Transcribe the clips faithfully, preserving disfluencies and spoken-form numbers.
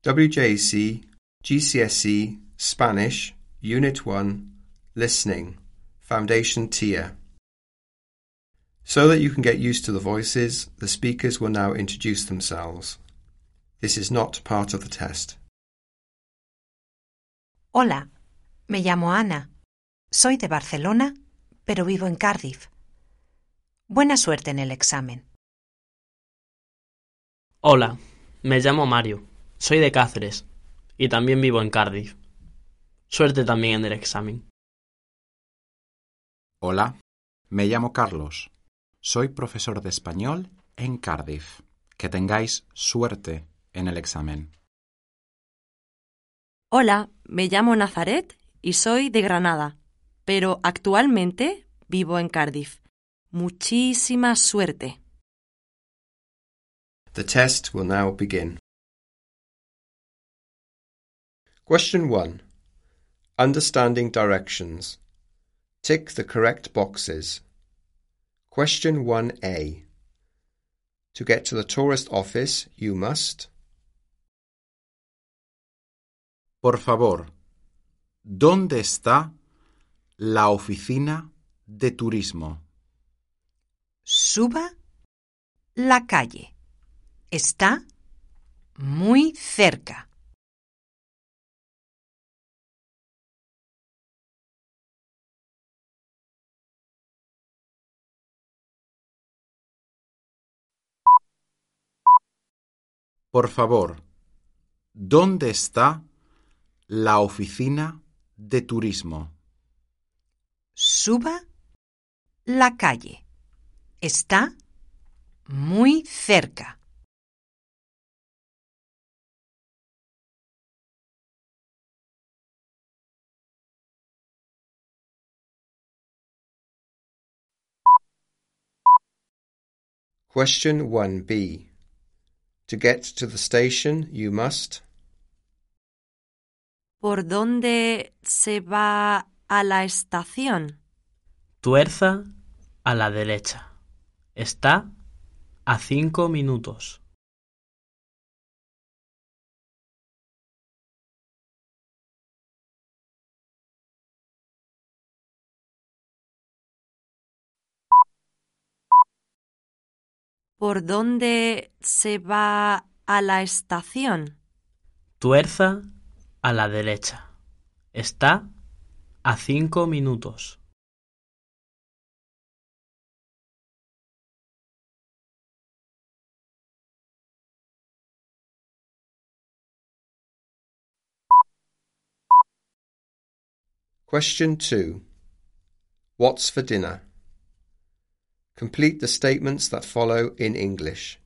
W J C, G C S E, Spanish, Unit one, Listening, Foundation Tier. So that you can get used to the voices, the speakers will now introduce themselves. This is not part of the test. Hola, me llamo Ana. Soy de Barcelona, pero vivo en Cardiff. Buena suerte en el examen. Hola, me llamo Mario. Soy de Cáceres y también vivo en Cardiff. Suerte también en el examen. Hola, me llamo Carlos. Soy profesor de español en Cardiff. Que tengáis suerte en el examen. Hola, me llamo Nazaret y soy de Granada, pero actualmente vivo en Cardiff. Muchísima suerte. The test will now begin. Question one. Understanding directions. Tick the correct boxes. Question one A. To get to the tourist office, you must... Por favor, ¿dónde está la oficina de turismo? Suba la calle. Está muy cerca. Por favor, ¿dónde está la oficina de turismo? Suba la calle. Está muy cerca. Question one B. To get to the station, you must... ¿Por dónde se va a la estación? Tuerza a la derecha. Está a cinco minutos. ¿Por dónde se va a la estación? Tuerza a la derecha. Está a cinco minutos. Question two. What's for dinner? Complete the statements that follow in English.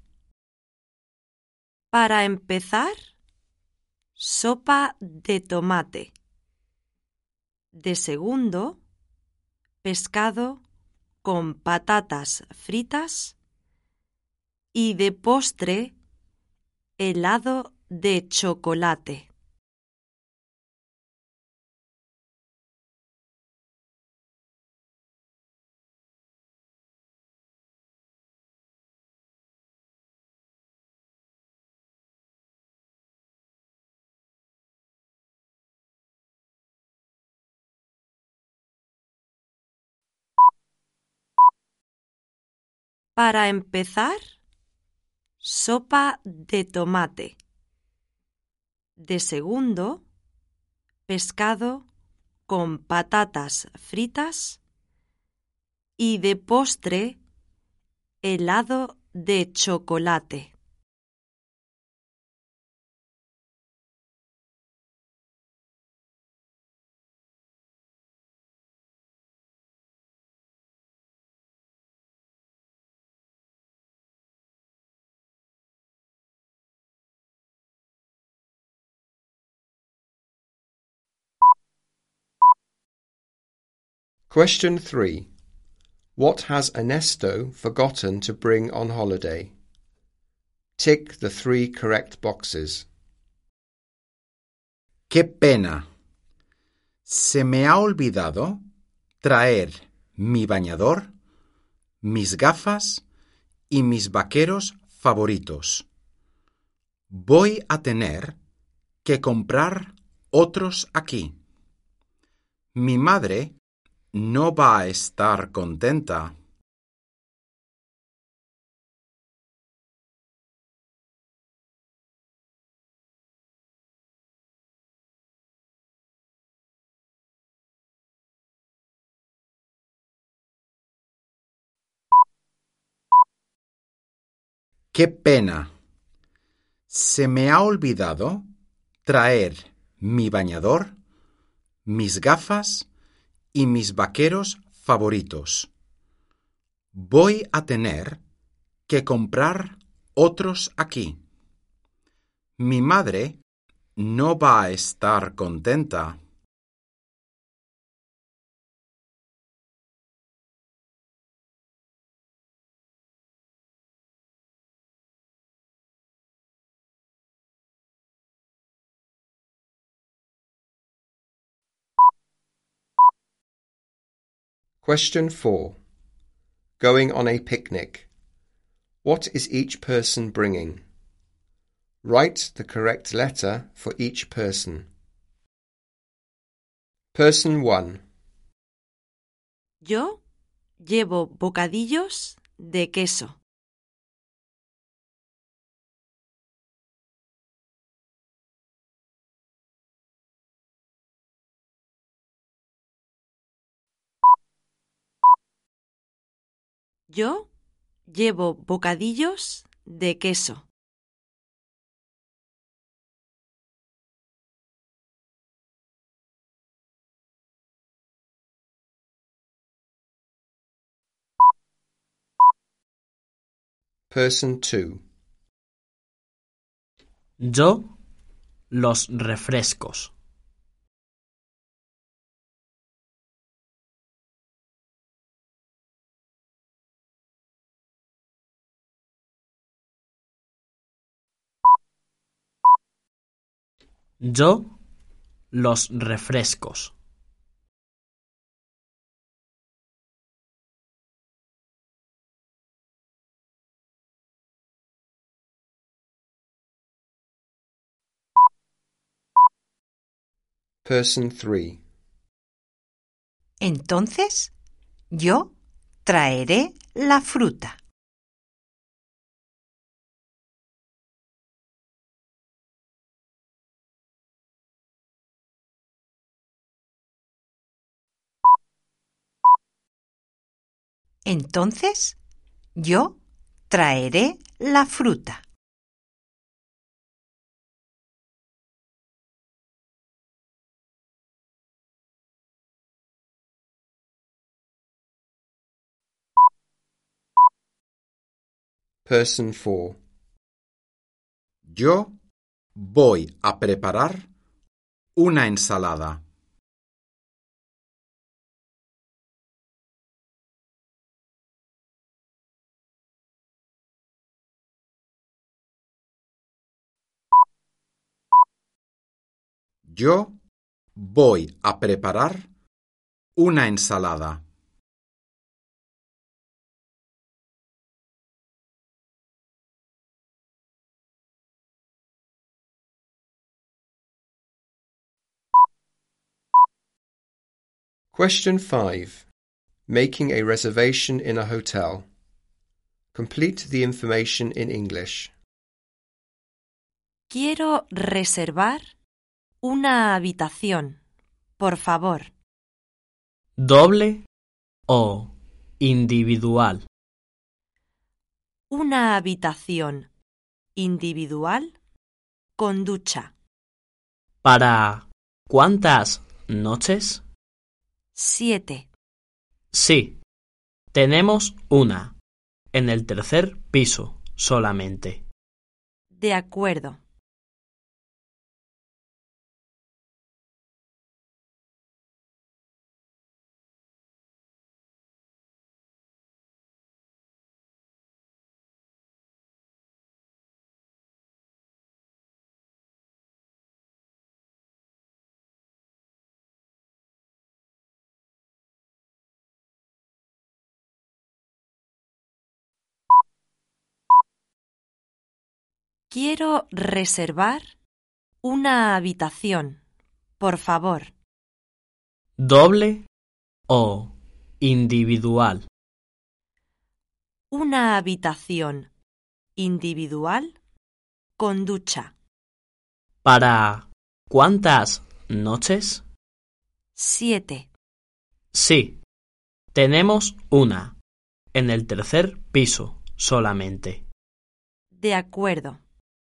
Para empezar, sopa de tomate. De segundo, pescado con patatas fritas. Y de postre, helado de chocolate. Para empezar, sopa de tomate. De segundo, pescado con patatas fritas. Y de postre, helado de chocolate. Question three. What has Ernesto forgotten to bring on holiday? Tick the three correct boxes. ¡Qué pena! Se me ha olvidado traer mi bañador, mis gafas y mis vaqueros favoritos. Voy a tener que comprar otros aquí. Mi madre no va a estar contenta. ¡Qué pena! Se me ha olvidado traer mi bañador, mis gafas y mis vaqueros favoritos. Voy a tener que comprar otros aquí. Mi madre no va a estar contenta. Question four. Going on a picnic. What is each person bringing? Write the correct letter for each person. Person one. Yo llevo bocadillos de queso. Yo llevo bocadillos de queso. Person two. Yo, los refrescos. Yo, los refrescos. Person three. Entonces, yo traeré la fruta. Entonces, yo traeré la fruta. Person four. Yo voy a preparar una ensalada. Yo voy a preparar una ensalada. Question five. Making a reservation in a hotel. Complete the information in English. Quiero reservar una habitación, por favor. ¿Doble o individual? Una habitación individual con ducha. ¿Para cuántas noches? Siete. Sí, tenemos una, en el tercer piso solamente. De acuerdo. Quiero reservar Una habitación, por favor. ¿Doble o individual? Una habitación individual con ducha. ¿Para cuántas noches? Siete. Sí, tenemos una, en el tercer piso solamente. De acuerdo.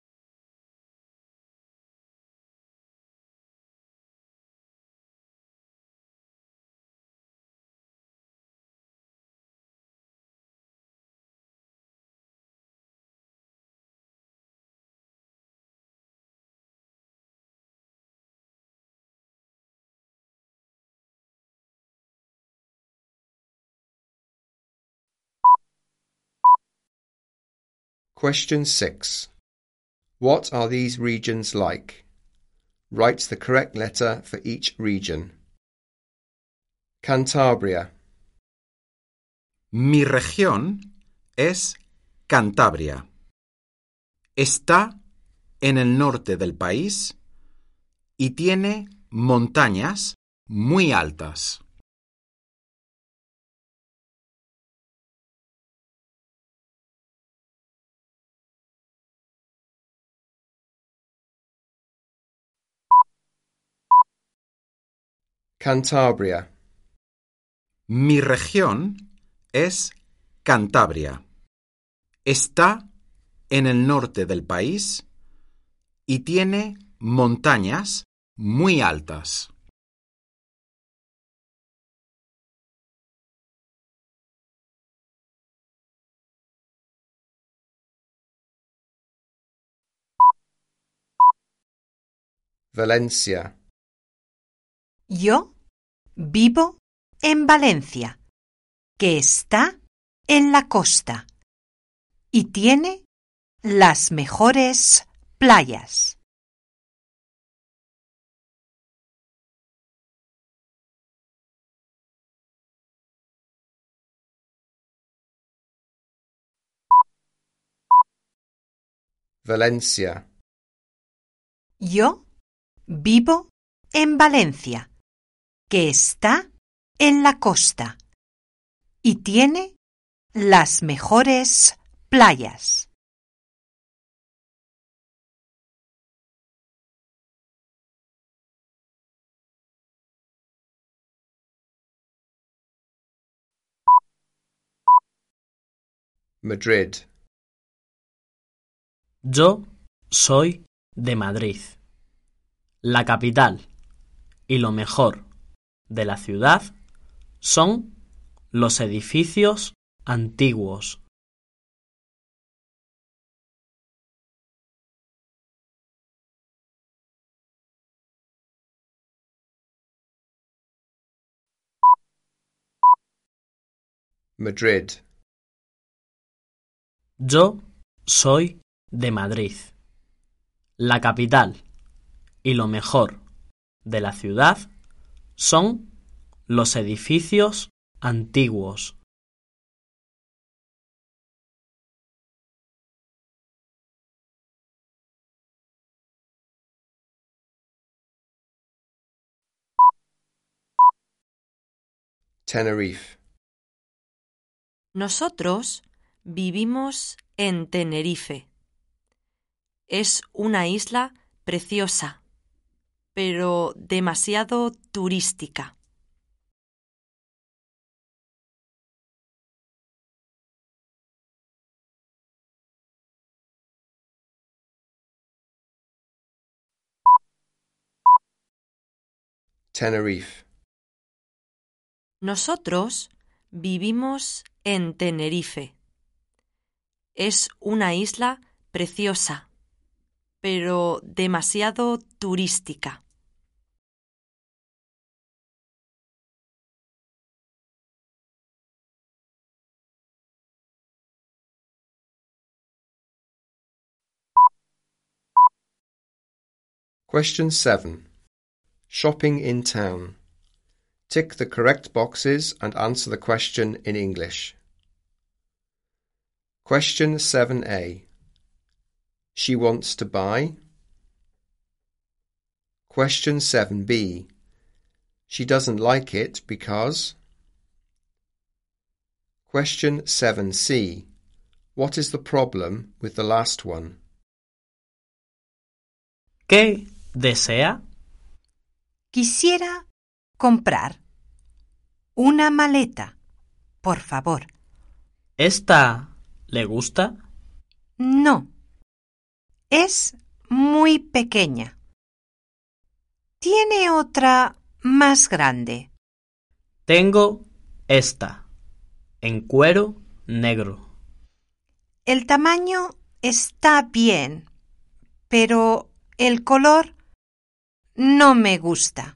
Question six. What are these regions like? Write the correct letter for each region. Cantabria. Mi región es Cantabria. Está en el norte del país y tiene montañas muy altas. Cantabria. Mi región es Cantabria. Está en el norte del país y tiene montañas muy altas. Valencia. Yo vivo en Valencia, que está en la costa y tiene las mejores playas. Valencia. Yo vivo en Valencia, que está en la costa y tiene las mejores playas. Madrid. Yo soy de Madrid, la capital, y lo mejor de la ciudad son los edificios antiguos. Madrid. Yo soy de Madrid, la capital, y lo mejor de la ciudad son los edificios antiguos. Tenerife. Nosotros vivimos en Tenerife. Es una isla preciosa, pero demasiado turística. Tenerife. Nosotros vivimos en Tenerife. Es una isla preciosa, pero demasiado turística. Question seven. Shopping in town. Tick the correct boxes and answer the question in English. Question seven A. She wants to buy. Question seven B. She doesn't like it because... Question seven C. What is the problem with the last one? ¿Qué desea? Quisiera comprar una maleta, por favor. ¿Esta le gusta? No, es muy pequeña. ¿Tiene otra más grande? Tengo esta, en cuero negro. El tamaño está bien, pero el color no me gusta.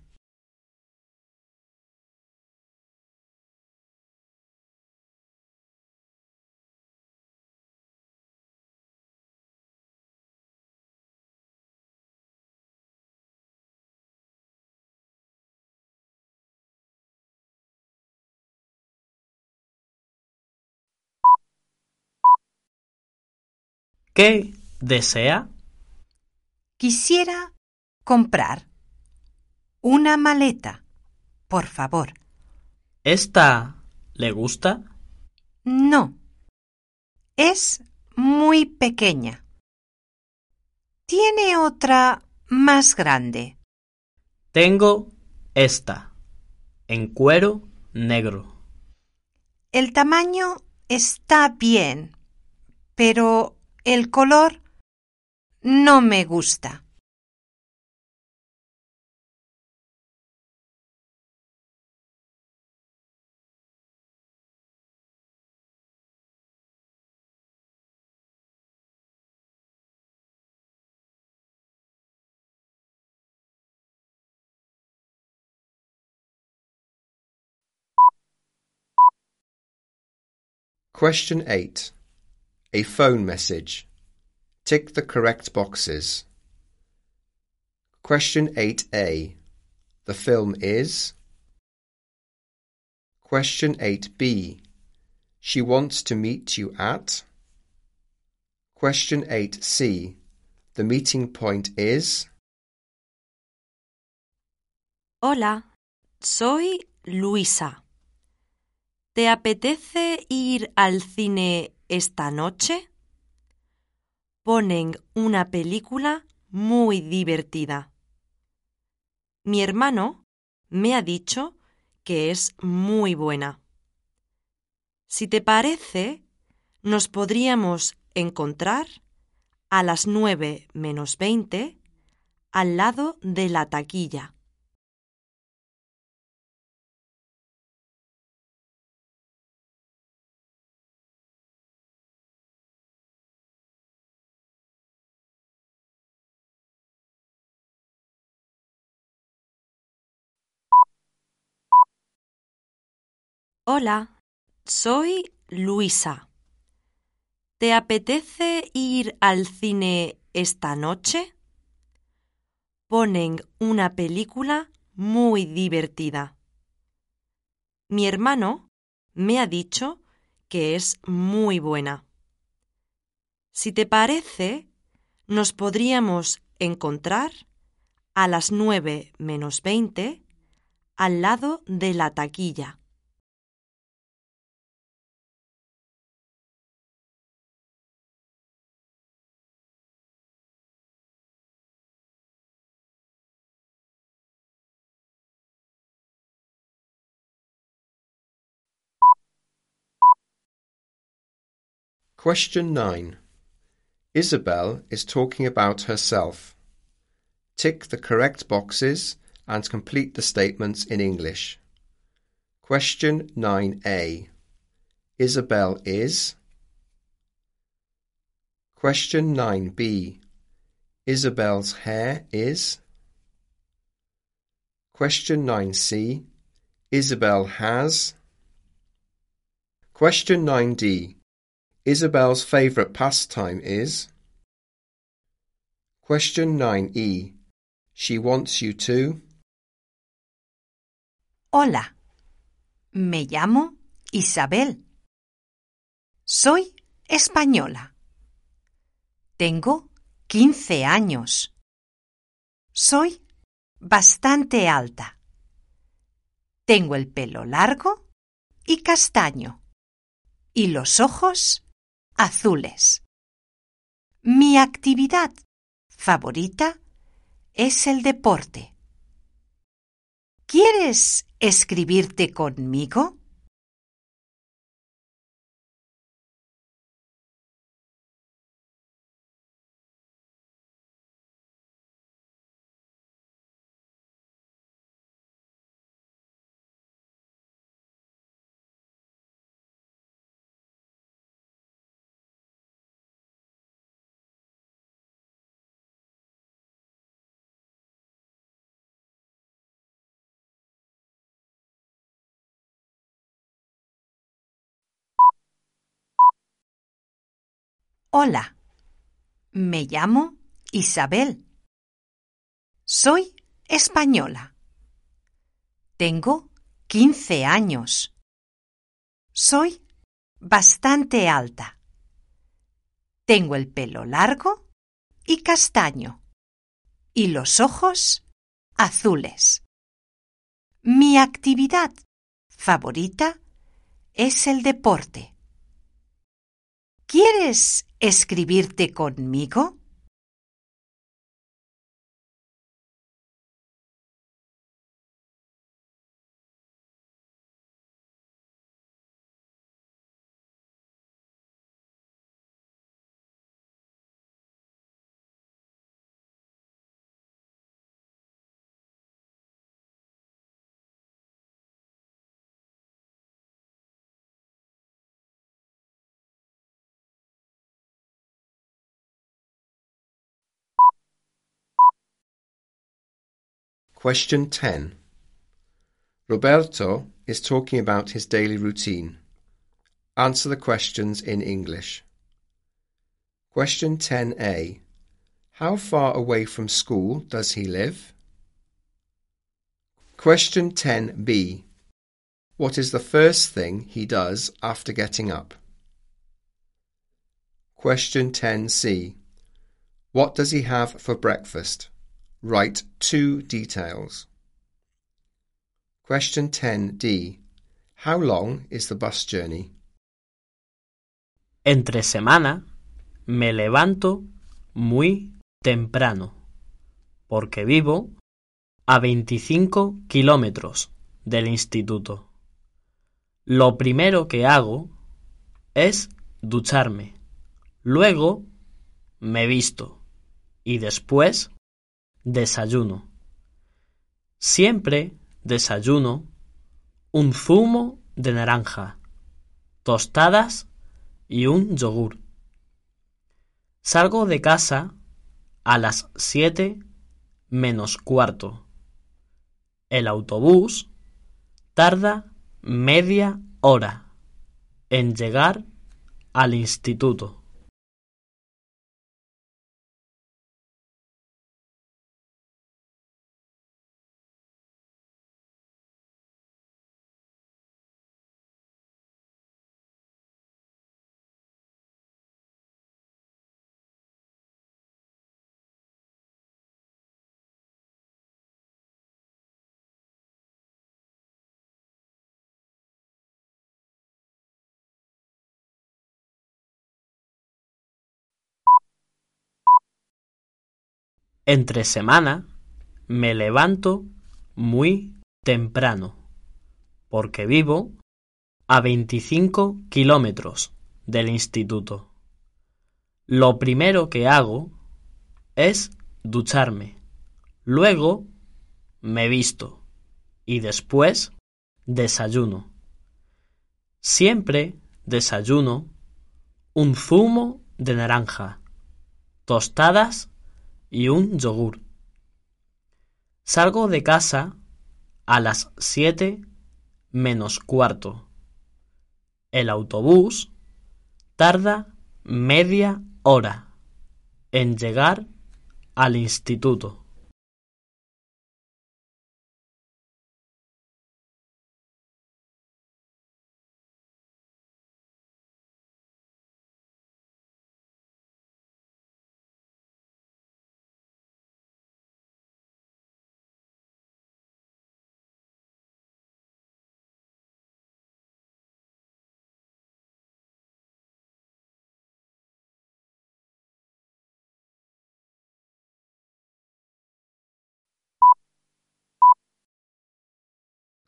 ¿Qué desea? Quisiera comprar una maleta, por favor. ¿Esta le gusta? No, es muy pequeña. ¿Tiene otra más grande? Tengo esta, en cuero negro. El tamaño está bien, pero el color no me gusta. Question eight. A phone message. Tick the correct boxes. Question eight A. The film is... Question eight B. She wants to meet you at... Question eight C. The meeting point is... Hola, soy Luisa. ¿Te apetece ir al cine esta noche? Ponen una película muy divertida. Mi hermano me ha dicho que es muy buena. Si te parece, nos podríamos encontrar a las nueve menos veinte al lado de la taquilla. Hola, soy Luisa. ¿Te apetece ir al cine esta noche? Ponen una película muy divertida. Mi hermano me ha dicho que es muy buena. Si te parece, nos podríamos encontrar a las nueve menos veinte al lado de la taquilla. Question nine. Isabel is talking about herself. Tick the correct boxes and complete the statements in English. Question nine A. Isabel is... Question nine B. Isabel's hair is... Question nine C. Isabel has... Question nine D. Isabel's favourite pastime is... Question nine E. She wants you to... Hola, me llamo Isabel. Soy española. Tengo quince años. Soy bastante alta. Tengo el pelo largo y castaño y los ojos azules. Mi actividad favorita es el deporte. ¿Quieres escribirte conmigo? Hola, me llamo Isabel. Soy española. Tengo quince años. Soy bastante alta. Tengo el pelo largo y castaño y los ojos azules. Mi actividad favorita es el deporte. ¿Quieres escribirte conmigo? Question ten. Roberto is talking about his daily routine. Answer the questions in English. Question ten A. How far away from school does he live? Question ten B. What is the first thing he does after getting up? Question ten C. What does he have for breakfast? Write two details. Question ten D. How long is the bus journey? Entre semana me levanto muy temprano porque vivo a veinticinco kilómetros del instituto. Lo primero que hago es ducharme. Luego me visto y después desayuno. Siempre desayuno un zumo de naranja, tostadas y un yogur. Salgo de casa a las siete menos cuarto. El autobús tarda media hora en llegar al instituto. Entre semana me levanto muy temprano porque vivo a veinticinco kilómetros del instituto. Lo primero que hago es ducharme. Luego me visto y después desayuno. Siempre desayuno un zumo de naranja, tostadas y un yogur. Salgo de casa a las siete menos cuarto. El autobús tarda media hora en llegar al instituto.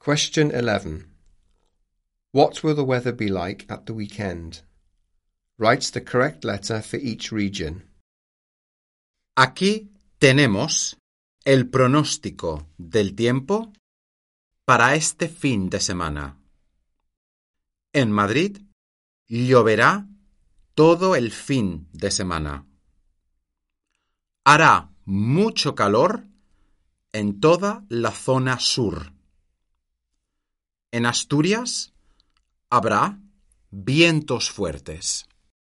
Question eleven. What will the weather be like at the weekend? Write the correct letter for each region. Aquí tenemos el pronóstico del tiempo para este fin de semana. En Madrid lloverá todo el fin de semana. Hará mucho calor en toda la zona sur. En Asturias habrá vientos fuertes.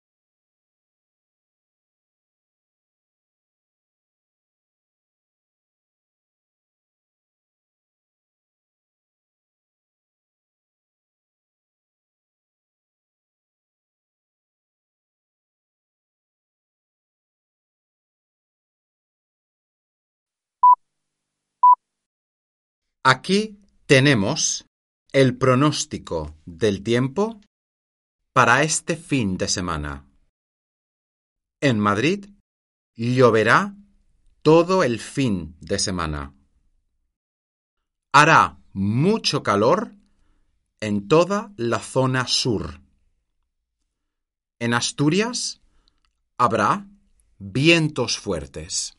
Aquí tenemos el pronóstico del tiempo para este fin de semana. En Madrid lloverá todo el fin de semana. Hará mucho calor en toda la zona sur. En Asturias habrá vientos fuertes.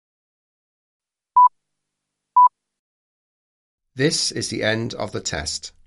This is the end of the test.